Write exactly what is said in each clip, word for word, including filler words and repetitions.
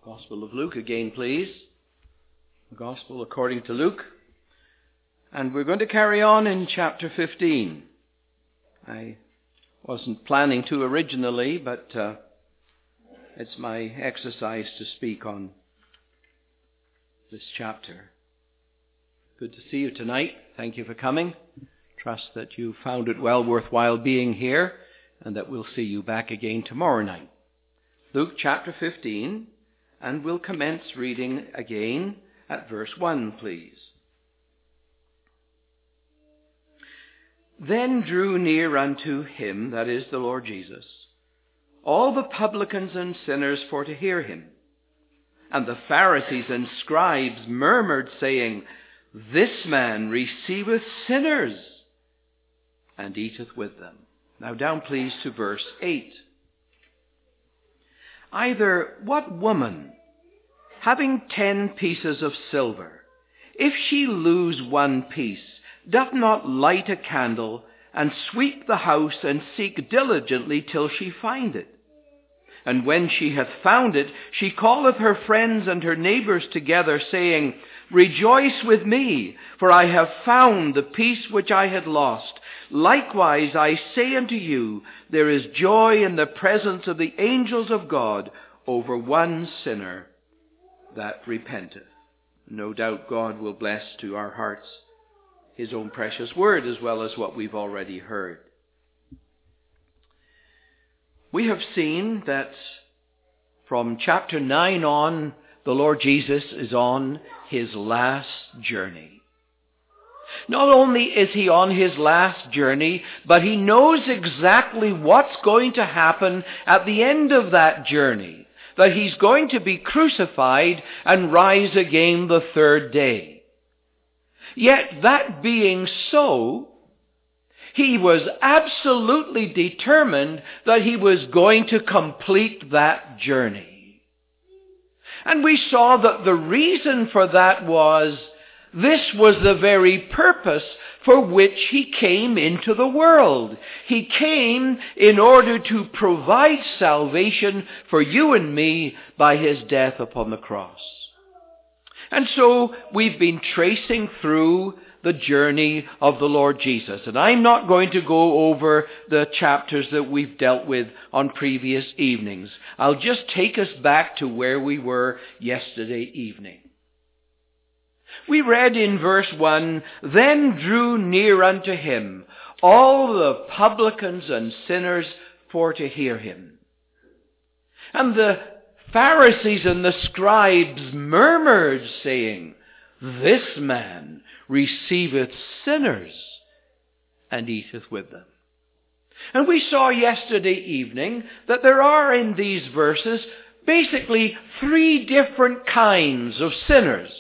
Gospel of Luke again, please. The Gospel according to Luke. And we're going to carry on in chapter fifteen. I wasn't planning to originally, but uh, it's my exercise to speak on this chapter. Good to see you tonight. Thank you for coming. Trust that you found it well worthwhile being here, and that we'll see you back again tomorrow night. Luke chapter fifteen, and we'll commence reading again at verse one, please. Then drew near unto him, that is the Lord Jesus, all the publicans and sinners for to hear him. And the Pharisees and scribes murmured, saying, This man receiveth sinners, and eateth with them. Now down please to verse eight. Either what woman, having ten pieces of silver, if she lose one piece, doth not light a candle, and sweep the house, and seek diligently till she find it? And when she hath found it, she calleth her friends and her neighbours together, saying, Rejoice with me, for I have found the piece which I had lost. Likewise I say unto you, there is joy in the presence of the angels of God over one sinner that repenteth. No doubt God will bless to our hearts his own precious word, as well as what we've already heard. We have seen that from chapter nine on, the Lord Jesus is on his last journey. Not only is he on his last journey, but he knows exactly what's going to happen at the end of that journey, that he's going to be crucified and rise again the third day. Yet that being so, he was absolutely determined that he was going to complete that journey. And we saw that the reason for that was, this was the very purpose for which he came into the world. He came in order to provide salvation for you and me by his death upon the cross. And so we've been tracing through the journey of the Lord Jesus. And I'm not going to go over the chapters that we've dealt with on previous evenings. I'll just take us back to where we were yesterday evening. We read in verse one, Then drew near unto him all the publicans and sinners for to hear him. And the Pharisees and the scribes murmured, saying, This man receiveth sinners, and eateth with them. And we saw yesterday evening that there are in these verses basically three different kinds of sinners.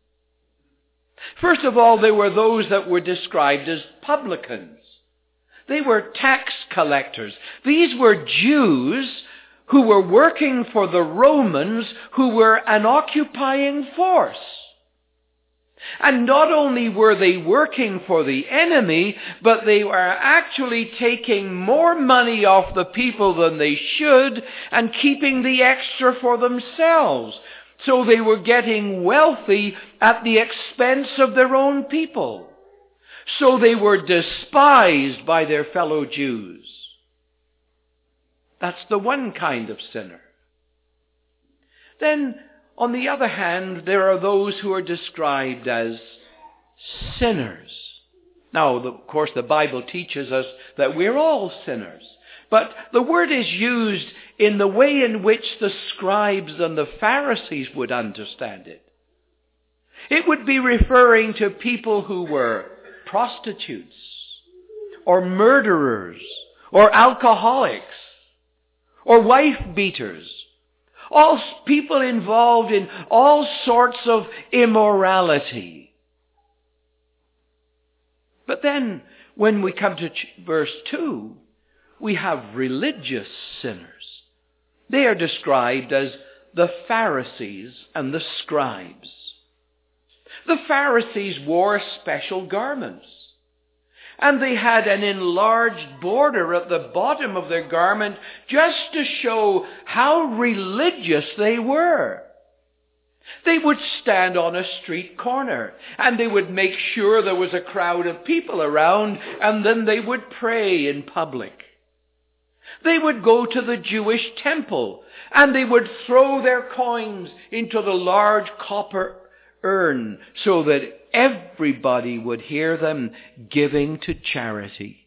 First of all, there were those that were described as publicans. They were tax collectors. These were Jews who were working for the Romans, who were an occupying force. And not only were they working for the enemy, but they were actually taking more money off the people than they should and keeping the extra for themselves. So they were getting wealthy at the expense of their own people. So they were despised by their fellow Jews. That's the one kind of sinner. Then, on the other hand, there are those who are described as sinners. Now, of course, the Bible teaches us that we're all sinners. But the word is used in the way in which the scribes and the Pharisees would understand it. It would be referring to people who were prostitutes, or murderers, or alcoholics, or wife beaters. All people involved in all sorts of immorality. But then, when we come to verse two, we have religious sinners. They are described as the Pharisees and the scribes. The Pharisees wore special garments. And they had an enlarged border at the bottom of their garment just to show how religious they were. They would stand on a street corner and they would make sure there was a crowd of people around, and then they would pray in public. They would go to the Jewish temple and they would throw their coins into the large copper urn so that everybody would hear them giving to charity.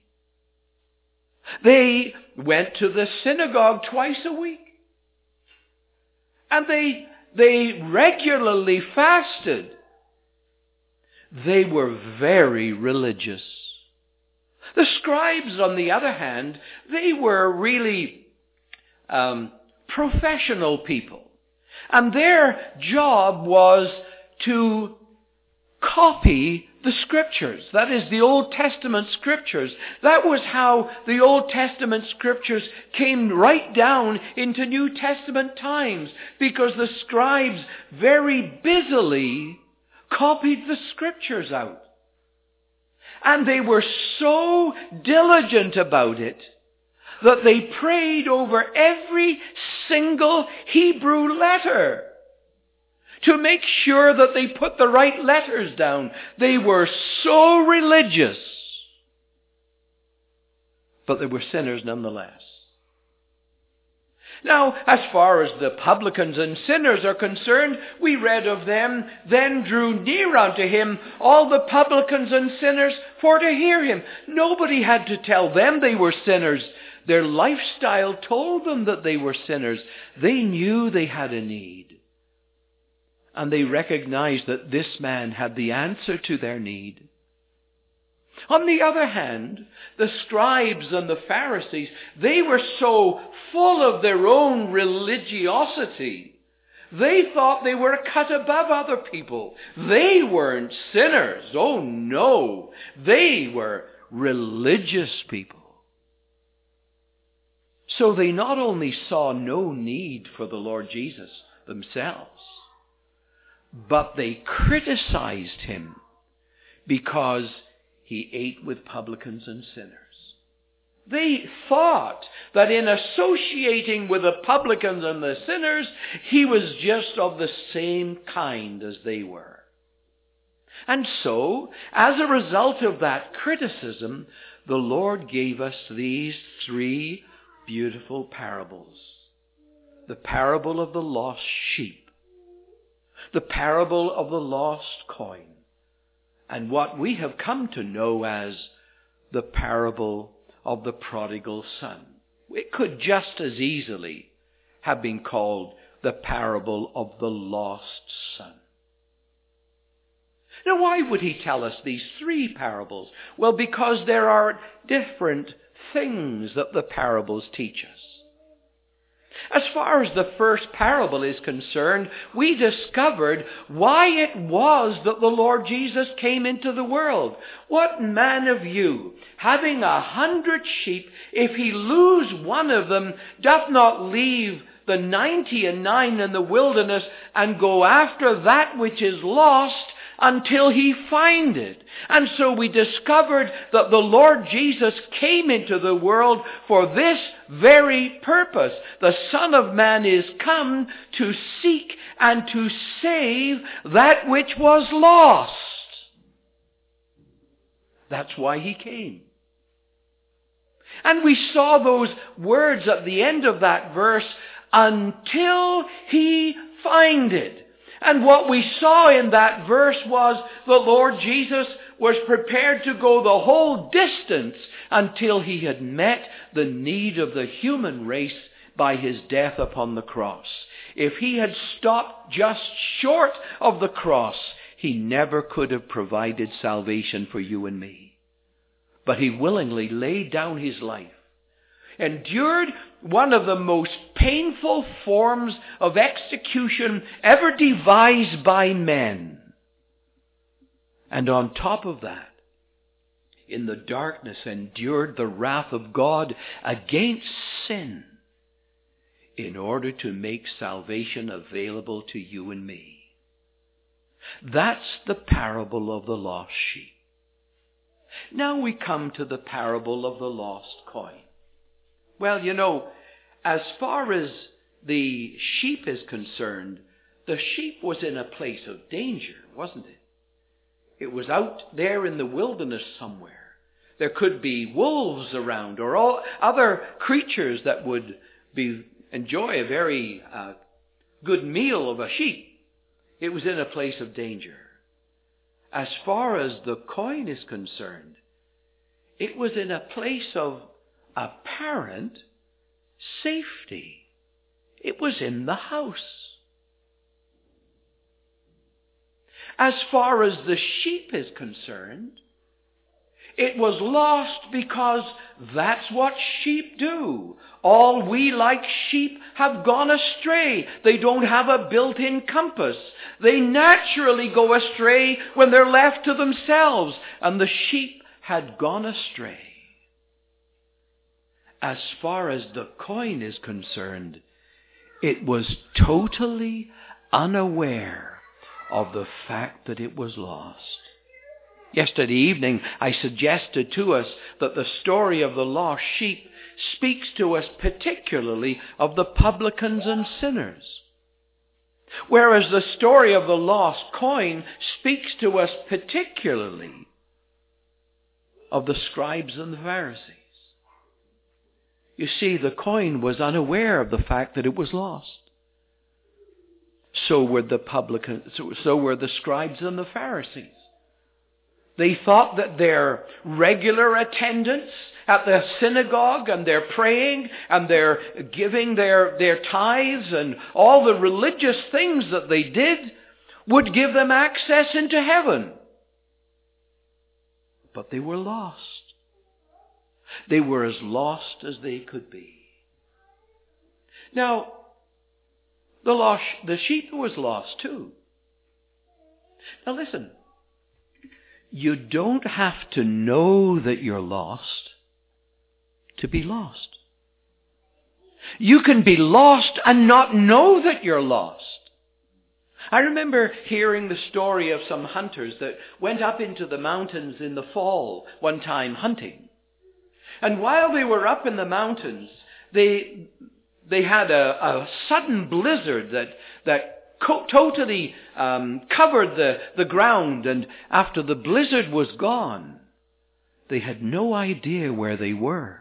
They went to the synagogue twice a week. And they, they regularly fasted. They were very religious. The scribes, on the other hand, they were really um, professional people. And their job was to copy the Scriptures. That is, the Old Testament Scriptures. That was how the Old Testament Scriptures came right down into New Testament times, because the scribes very busily copied the Scriptures out. And they were so diligent about it that they prayed over every single Hebrew letter to make sure that they put the right letters down. They were so religious. But they were sinners nonetheless. Now, as far as the publicans and sinners are concerned, we read of them, then drew near unto him all the publicans and sinners for to hear him. Nobody had to tell them they were sinners. Their lifestyle told them that they were sinners. They knew they had a need. And they recognized that this man had the answer to their need. On the other hand, the scribes and the Pharisees, they were so full of their own religiosity. They thought they were a cut above other people. They weren't sinners. Oh no. They were religious people. So they not only saw no need for the Lord Jesus themselves, but they criticized him because he ate with publicans and sinners. They thought that in associating with the publicans and the sinners, he was just of the same kind as they were. And so, as a result of that criticism, the Lord gave us these three beautiful parables. The parable of the lost sheep, the parable of the lost coin, and what we have come to know as the parable of the prodigal son. It could just as easily have been called the parable of the lost son. Now, why would he tell us these three parables? Well, because there are different things that the parables teach us. As far as the first parable is concerned, we discovered why it was that the Lord Jesus came into the world. What man of you, having a hundred sheep, if he lose one of them, doth not leave the ninety and nine in the wilderness and go after that which is lost until he find it? And so we discovered that the Lord Jesus came into the world for this very purpose. The Son of Man is come to seek and to save that which was lost. That's why he came. And we saw those words at the end of that verse, until he find it. And what we saw in that verse was the Lord Jesus was prepared to go the whole distance until he had met the need of the human race by his death upon the cross. If he had stopped just short of the cross, he never could have provided salvation for you and me. But he willingly laid down his life, endured one of the most painful forms of execution ever devised by men. And on top of that, in the darkness endured the wrath of God against sin in order to make salvation available to you and me. That's the parable of the lost sheep. Now we come to the parable of the lost coin. Well, you know, as far as the sheep is concerned, the sheep was in a place of danger, wasn't it? It was out there in the wilderness somewhere. There could be wolves around or all other creatures that would be enjoy a very uh, good meal of a sheep. It was in a place of danger. As far as the coin is concerned, it was in a place of apparent safety. It was in the house. As far as the sheep is concerned, it was lost because that's what sheep do. All we like sheep have gone astray. They don't have a built-in compass. They naturally go astray when they're left to themselves. And the sheep had gone astray. As far as the coin is concerned, it was totally unaware of the fact that it was lost. Yesterday evening, I suggested to us that the story of the lost sheep speaks to us particularly of the publicans and sinners, whereas the story of the lost coin speaks to us particularly of the scribes and the Pharisees. You see, the coin was unaware of the fact that it was lost. So were the publicans, so, so were the scribes and the Pharisees. They thought that their regular attendance at the synagogue and their praying and their giving their, their tithes and all the religious things that they did would give them access into heaven. But they were lost. They were as lost as they could be. Now, the lost, the sheep was lost too. Now listen. You don't have to know that you're lost to be lost. You can be lost and not know that you're lost. I remember hearing the story of some hunters that went up into the mountains in the fall one time hunting. And while they were up in the mountains, they they had a, a sudden blizzard that that Co- totally um, covered the, the ground, and after the blizzard was gone, they had no idea where they were.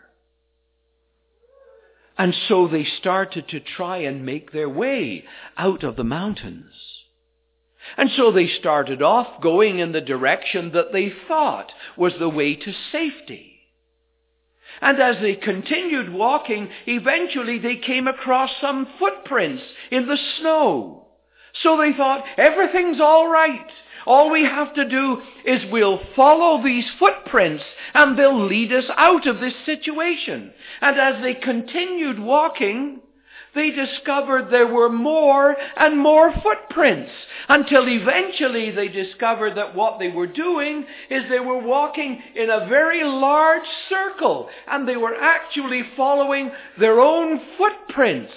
And so they started to try and make their way out of the mountains. And so they started off going in the direction that they thought was the way to safety. And as they continued walking, eventually they came across some footprints in the snow. So they thought, everything's all right. All we have to do is we'll follow these footprints and they'll lead us out of this situation. And as they continued walking, they discovered there were more and more footprints until eventually they discovered that what they were doing is they were walking in a very large circle and they were actually following their own footprints.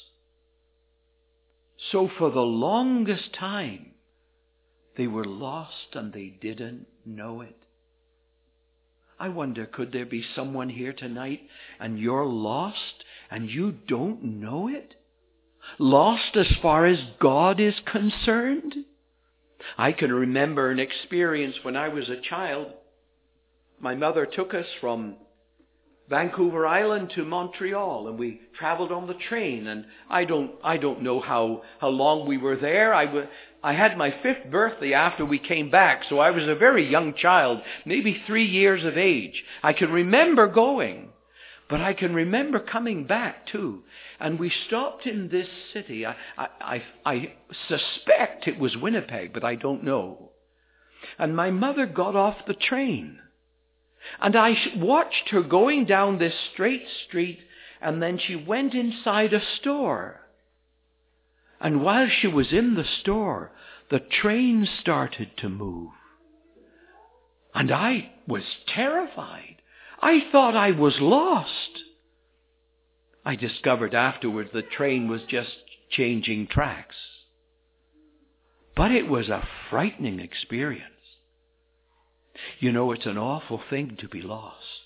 So for the longest time, they were lost and they didn't know it. I wonder, could there be someone here tonight and you're lost and you don't know it? Lost as far as God is concerned? I can remember an experience when I was a child. My mother took us from Vancouver Island to Montreal, and we traveled on the train, and I don't I don't know how, how long we were there. I, w- I had my fifth birthday after we came back, so I was a very young child, maybe three years of age. I can remember going, but I can remember coming back too. And we stopped in this city. I, I, I, I suspect it was Winnipeg, but I don't know. And my mother got off the train. And I watched her going down this straight street, and then she went inside a store. And while she was in the store, the train started to move. And I was terrified. I thought I was lost. I discovered afterwards the train was just changing tracks. But it was a frightening experience. You know, it's an awful thing to be lost.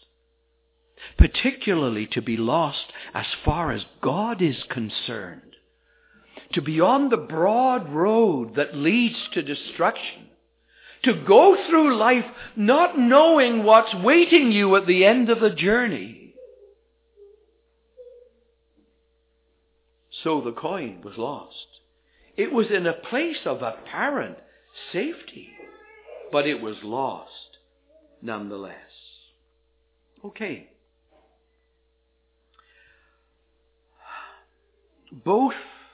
Particularly to be lost as far as God is concerned. to be on the broad road that leads to destruction, to go through life not knowing what's waiting you at the end of the journey. So the coin was lost. It was in a place of apparent safety, but it was lost nonetheless. Okay. Both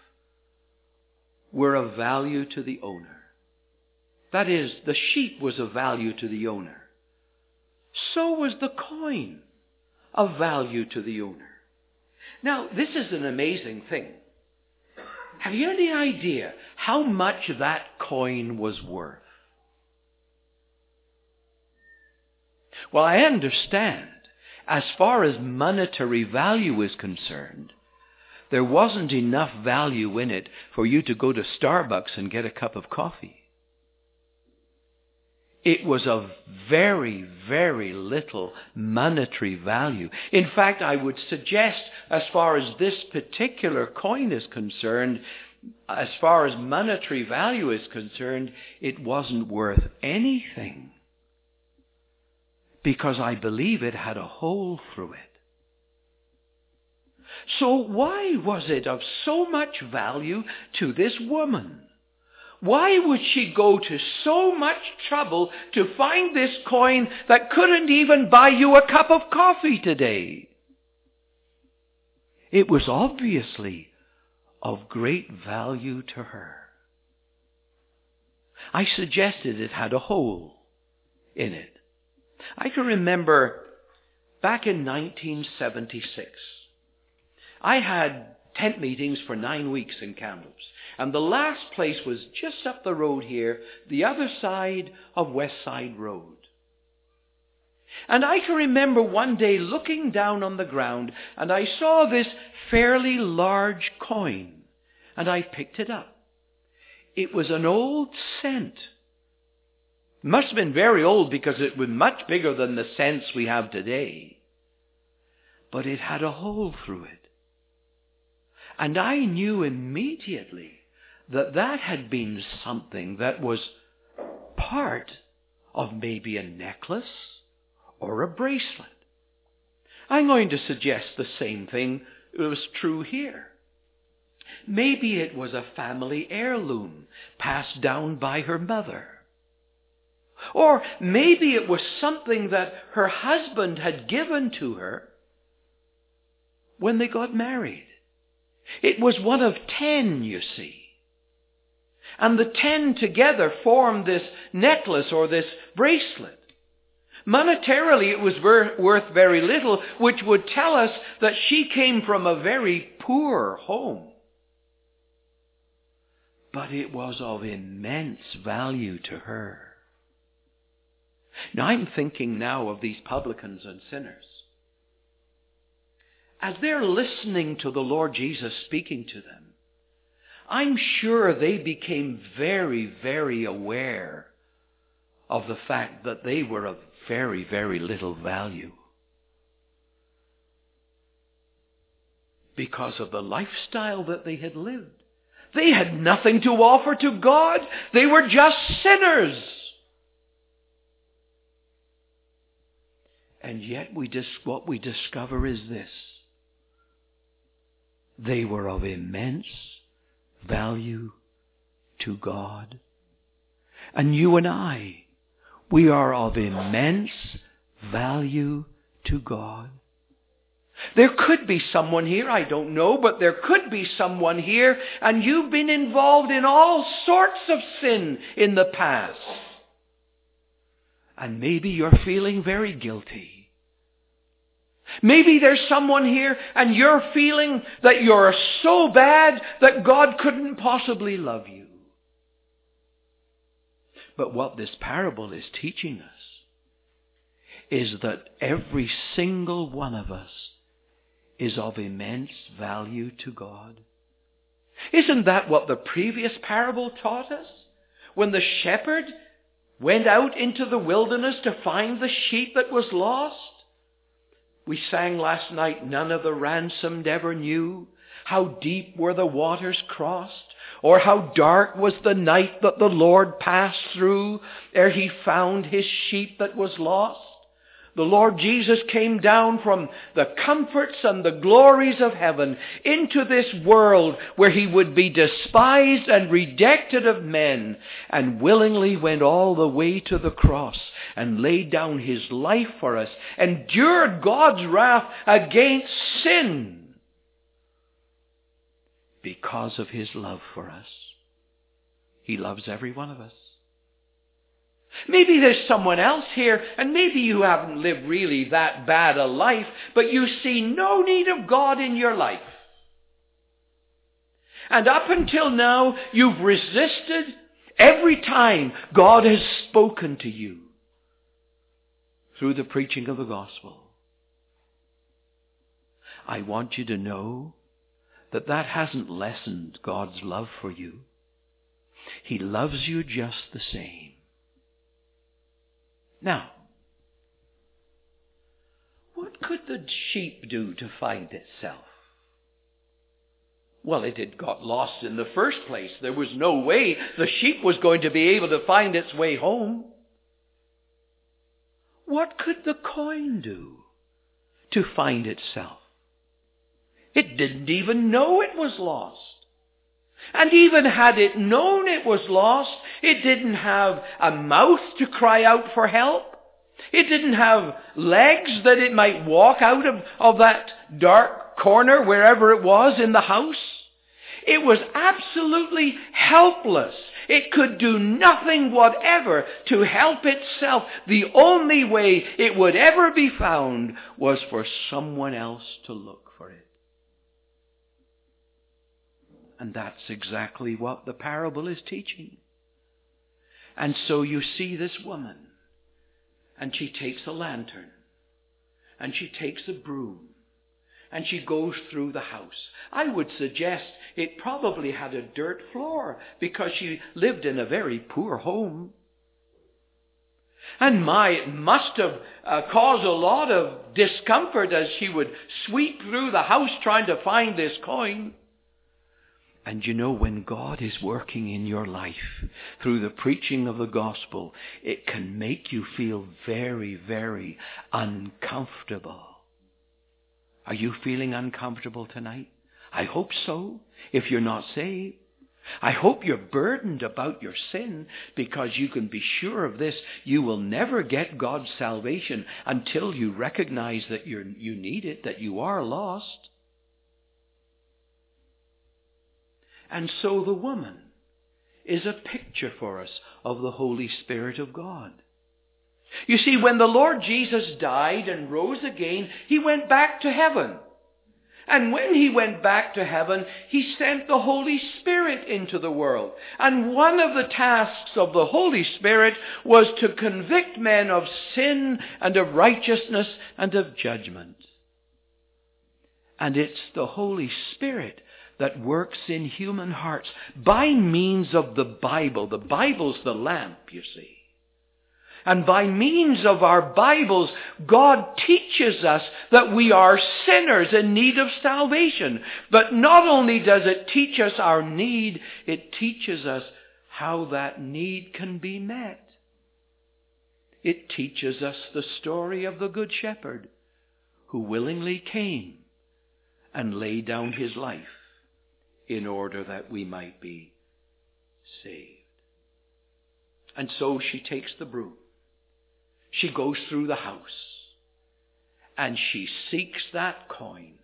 were of value to the owner. That is, the sheep was of value to the owner. So was the coin of value to the owner. Now, this is an amazing thing. Have you any idea how much that coin was worth? Well, I understand, as far as monetary value is concerned, there wasn't enough value in it for you to go to Starbucks and get a cup of coffee. It was of very, very little monetary value. In fact, I would suggest, as far as this particular coin is concerned, as far as monetary value is concerned, it wasn't worth anything. Because I believe it had a hole through it. So why was it of so much value to this woman? Why would she go to so much trouble to find this coin that couldn't even buy you a cup of coffee today? It was obviously of great value to her. I suggested it had a hole in it. I can remember back in nineteen seventy-six, I had tent meetings for nine weeks in Kamloops. And the last place was just up the road here, the other side of West Side Road. And I can remember one day looking down on the ground, and I saw this fairly large coin, and I picked it up. It was an old cent. It must have been very old because it was much bigger than the cents we have today. But it had a hole through it. And I knew immediately that that had been something that was part of maybe a necklace or a bracelet. I'm going to suggest the same thing was true here. Maybe it was a family heirloom passed down by her mother. Or maybe it was something that her husband had given to her when they got married. It was one of ten, you see. And the ten together formed this necklace or this bracelet. Monetarily, it was ver- worth very little, which would tell us that she came from a very poor home. But it was of immense value to her. Now, I'm thinking now of these publicans and sinners. As they're listening to the Lord Jesus speaking to them, I'm sure they became very, very aware of the fact that they were of very, very little value. Because of the lifestyle that they had lived. They had nothing to offer to God. They were just sinners. And yet we dis- what we discover is this. They were of immense value to God. And you and I, we are of immense value to God. There could be someone here, I don't know, but there could be someone here, and you've been involved in all sorts of sin in the past. And maybe you're feeling very guilty. Maybe there's someone here and you're feeling that you're so bad that God couldn't possibly love you. But what this parable is teaching us is that every single one of us is of immense value to God. Isn't that what the previous parable taught us? When the shepherd went out into the wilderness to find the sheep that was lost? We sang last night, none of the ransomed ever knew How deep were the waters crossed, or how dark was the night that the Lord passed through ere he found his sheep that was lost. The Lord Jesus came down from the comforts and the glories of heaven into this world where he would be despised and rejected of men, and willingly went all the way to the cross and laid down his life for us, endured God's wrath against sin because of his love for us. He loves every one of us. Maybe there's someone else here, and maybe you haven't lived really that bad a life, but you see no need of God in your life. And up until now, you've resisted every time God has spoken to you through the preaching of the gospel. I want you to know that that hasn't lessened God's love for you. He loves you just the same. Now, what could the sheep do to find itself? Well, it had got lost in the first place. There was no way the sheep was going to be able to find its way home. What could the coin do to find itself? It didn't even know it was lost. And even had it known it was lost, it didn't have a mouth to cry out for help. It didn't have legs that it might walk out of, of that dark corner wherever it was in the house. It was absolutely helpless. It could do nothing whatever to help itself. The only way it would ever be found was for someone else to look for it. And that's exactly what the parable is teaching. And so you see this woman, and she takes a lantern, and she takes a broom, and she goes through the house. I would suggest it probably had a dirt floor because she lived in a very poor home. And my, it must have uh, caused a lot of discomfort as she would sweep through the house trying to find this coin. And you know, when God is working in your life through the preaching of the gospel, it can make you feel very, very uncomfortable. Are you feeling uncomfortable tonight? I hope so, if you're not saved. I hope you're burdened about your sin, because you can be sure of this: you will never get God's salvation until you recognize that you're, you need it, that you are lost. And so the woman is a picture for us of the Holy Spirit of God. You see, when the Lord Jesus died and rose again, he went back to heaven. And when he went back to heaven, he sent the Holy Spirit into the world. And one of the tasks of the Holy Spirit was to convict men of sin and of righteousness and of judgment. And it's the Holy Spirit that works in human hearts by means of the Bible. The Bible's the lamp, you see. And by means of our Bibles, God teaches us that we are sinners in need of salvation. But not only does it teach us our need, it teaches us how that need can be met. It teaches us the story of the Good Shepherd, who willingly came and laid down his life in order that we might be saved. And so she takes the broom. She goes through the house, and she seeks that coin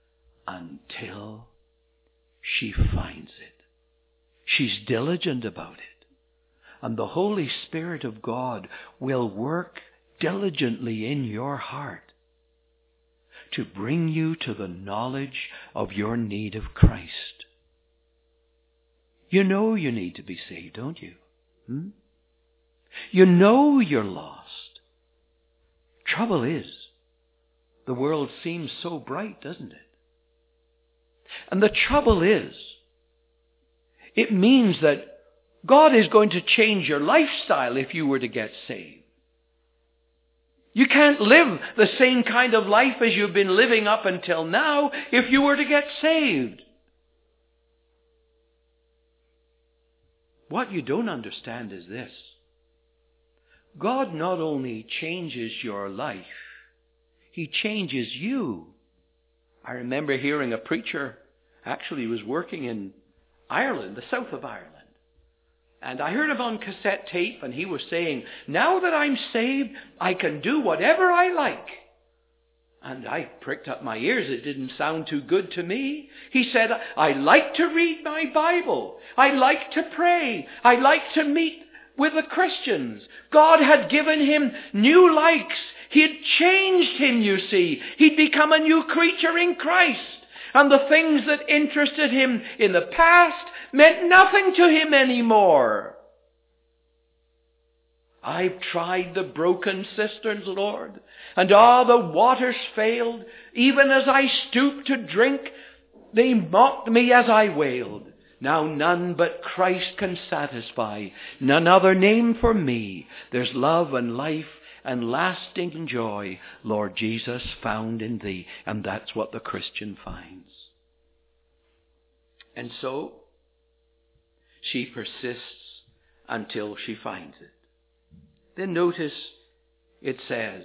until she finds it. She's diligent about it. And the Holy Spirit of God will work diligently in your heart to bring you to the knowledge of your need of Christ. You know you need to be saved, don't you? Hmm? You know you're lost. Trouble is, the world seems so bright, doesn't it? And the trouble is, it means that God is going to change your lifestyle if you were to get saved. You can't live the same kind of life as you've been living up until now if you were to get saved. what you don't understand is this. God not only changes your life, He changes you. I remember hearing a preacher, actually was working in Ireland, the south of Ireland. And I heard him on cassette tape, and he was saying, now that I'm saved, I can do whatever I like. And I pricked up my ears. It didn't sound too good to me. He said, I like to read my Bible. I like to pray. I like to meet with the Christians. God had given him new likes. He had changed him, you see. He'd become a new creature in Christ. And the things that interested him in the past meant nothing to him anymore. I've tried the broken cisterns, Lord, and all the waters failed. Even as I stooped to drink, they mocked me as I wailed. Now none but Christ can satisfy, none other name for me. There's love and life and lasting joy, Lord Jesus, found in thee. And that's what the Christian finds. And so, she persists until she finds it. Then notice it says,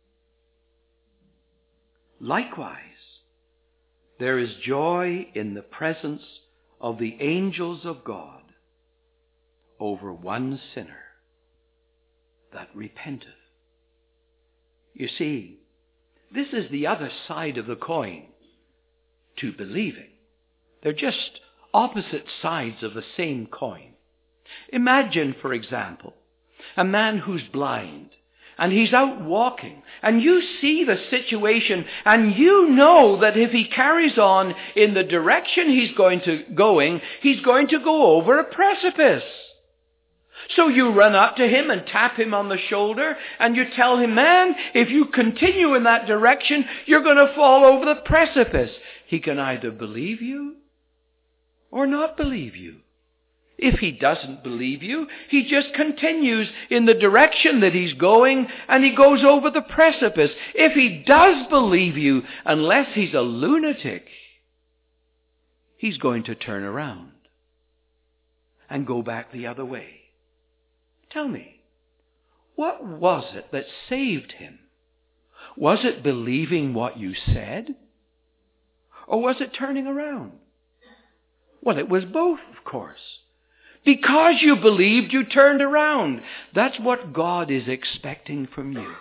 likewise, there is joy in the presence of the angels of God over one sinner that repenteth. You see, this is the other side of the coin to believing. They're just opposite sides of the same coin. Imagine, for example, a man who's blind, and he's out walking, and you see the situation, and you know that if he carries on in the direction he's going to going, he's going to go over a precipice. So you run up to him and tap him on the shoulder, and you tell him, man, if you continue in that direction, you're going to fall over the precipice. He can either believe you or not believe you. If he doesn't believe you, he just continues in the direction that he's going, and he goes over the precipice. If he does believe you, unless he's a lunatic, he's going to turn around and go back the other way. Tell me, what was it that saved him? Was it believing what you said? Or was it turning around? Well, it was both, of course. Because you believed, you turned around. That's what God is expecting from you.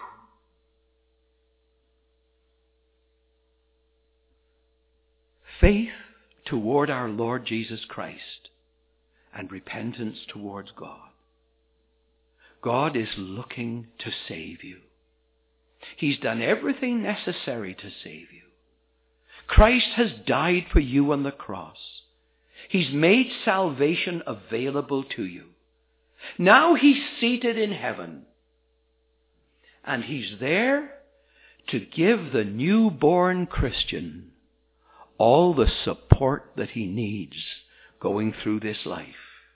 Faith toward our Lord Jesus Christ and repentance towards God. God is looking to save you. He's done everything necessary to save you. Christ has died for you on the cross. He's made salvation available to you. Now he's seated in heaven. And he's there to give the newborn Christian all the support that he needs going through this life.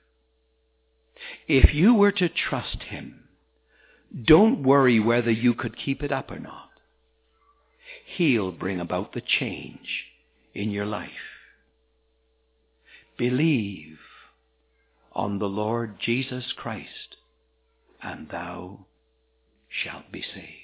If you were to trust him, don't worry whether you could keep it up or not. He'll bring about the change in your life. Believe on the Lord Jesus Christ, and thou shalt be saved.